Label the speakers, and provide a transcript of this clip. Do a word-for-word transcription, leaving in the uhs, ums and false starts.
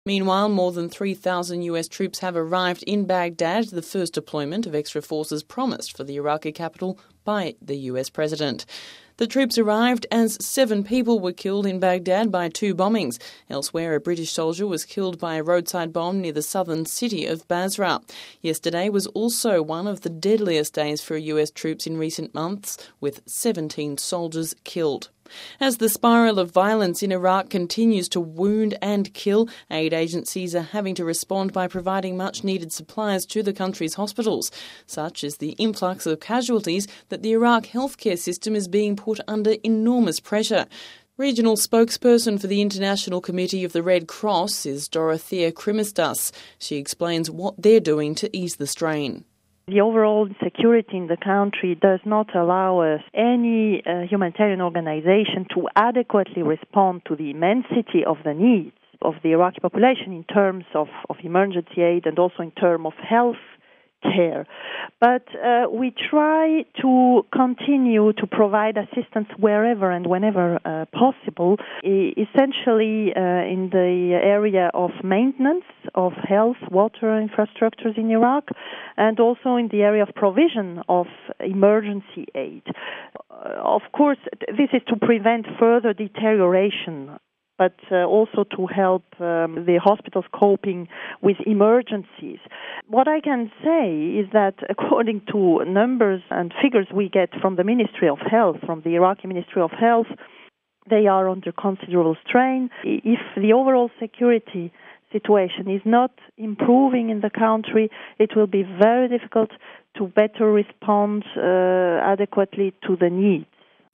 Speaker 1: Meanwhile, more than three thousand U S troops have arrived in Baghdad, the first deployment of extra forces promised for the Iraqi capital by the U S president. The troops arrived as seven people were killed in Baghdad by two bombings. Elsewhere, a British soldier was killed by a roadside bomb near the southern city of Basra. Yesterday was also one of the deadliest days for U S troops in recent months, with seventeen soldiers killed. As the spiral of violence in Iraq continues to wound and kill, aid agencies are having to respond by providing much-needed supplies to the country's hospitals. Such is the influx of casualties that the Iraq healthcare system is being put under enormous pressure. Regional spokesperson for the International Committee of the Red Cross is Dorothea Krimistas. She explains what they're doing to ease the strain.
Speaker 2: The overall insecurity in the country does not allow us, any uh, humanitarian organization, to adequately respond to the immensity of the needs of the Iraqi population in terms of, of emergency aid and also in terms of health care. But uh, we try to continue to provide assistance wherever and whenever uh, possible, e- essentially uh, in the area of maintenance of health, water infrastructures in Iraq, and also in the area of provision of emergency aid. Uh, of course, this is to prevent further deterioration, but uh, also to help um, the hospitals coping with emergencies. What I can say is that according to numbers and figures we get from the Ministry of Health, from the Iraqi Ministry of Health, they are under considerable strain. If the overall security situation is not improving in the country, it will be very difficult to better respond uh, adequately to the needs.